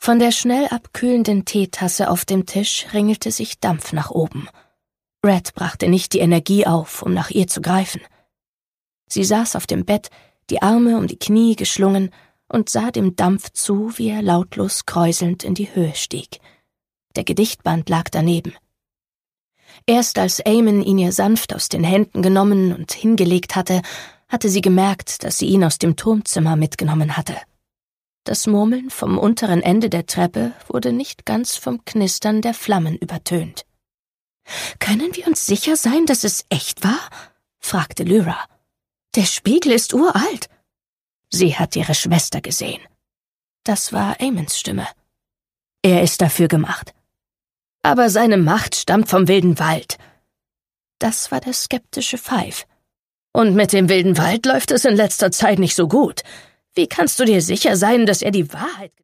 Von der schnell abkühlenden Teetasse auf dem Tisch ringelte sich Dampf nach oben. Red brachte nicht die Energie auf, um nach ihr zu greifen. Sie saß auf dem Bett, die Arme um die Knie geschlungen und sah dem Dampf zu, wie er lautlos kräuselnd in die Höhe stieg. Der Gedichtband lag daneben. Erst als Eamon ihn ihr sanft aus den Händen genommen und hingelegt hatte, hatte sie gemerkt, dass sie ihn aus dem Turmzimmer mitgenommen hatte. Das Murmeln vom unteren Ende der Treppe wurde nicht ganz vom Knistern der Flammen übertönt. »Können wir uns sicher sein, dass es echt war?« fragte Lyra. »Der Spiegel ist uralt.« Sie hat ihre Schwester gesehen. Das war Aemons Stimme. »Er ist dafür gemacht. Aber seine Macht stammt vom wilden Wald.« Das war der skeptische Five. »Und mit dem wilden Wald läuft es in letzter Zeit nicht so gut. Wie kannst du dir sicher sein, dass er die Wahrheit